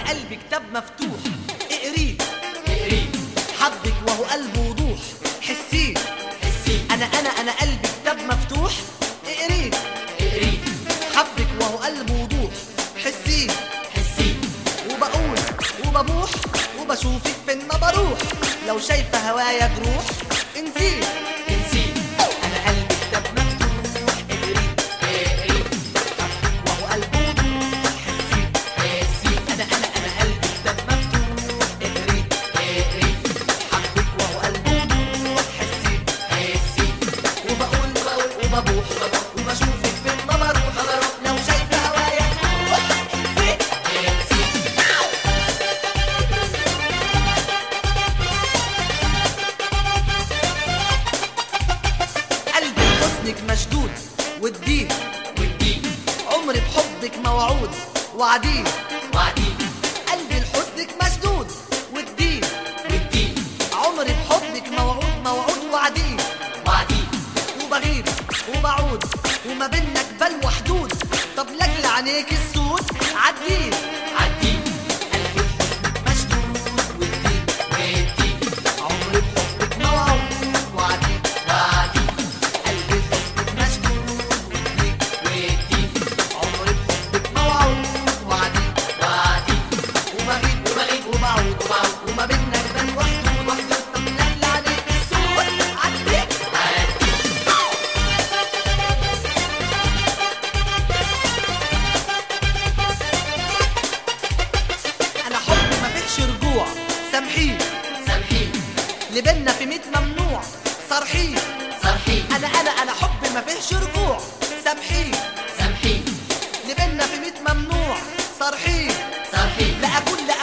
قلبي كتاب مفتوح، اقريه حبك وهو قلبه وضوح، حسيه انا قلبي كتاب مفتوح، اقريه حبك وهو قلبه وضوح، حسيه وبقول وببوح وبشوفك فين ما بروح، لو شايفه هوايا جروح انسيه انا قلبي كتاب مفتوح، اقريه حبك وهو قلبه وضوح، حسيه انا قلبي كتاب مفتوح، اقريه حبك وهو قلبه وضوح، حسيه وبقول وببوح وبشوفك فين ما بروح، لو شايفه هوايا جروح انسيه قلبي بحسنك مشدود والدين عمري بحبك موعود وعدين قلبي لحسنك مشدود والدين عمري بحبك موعود وعدين وبغيب وبعود وما بيننا جبال وحدود، طب لاجل عينيك السود عدين قلبي بحسنك مشدود والدين عمري بحبك موعود وعدين قلبي بحسنك مشدود والدين عمري بحبك موعود وعدين وبغيب وبعود وما بيننا جبال وحدود، طب لاجل عينيك السود عدين انا حب ما فيهش رجوع، سامحيه اللي بينا في 100 ممنوع، صرحيه انا حب ما فيهش رجوع، سامحيه اللي بينا في 100 ممنوع، صرحيه لا اكون لا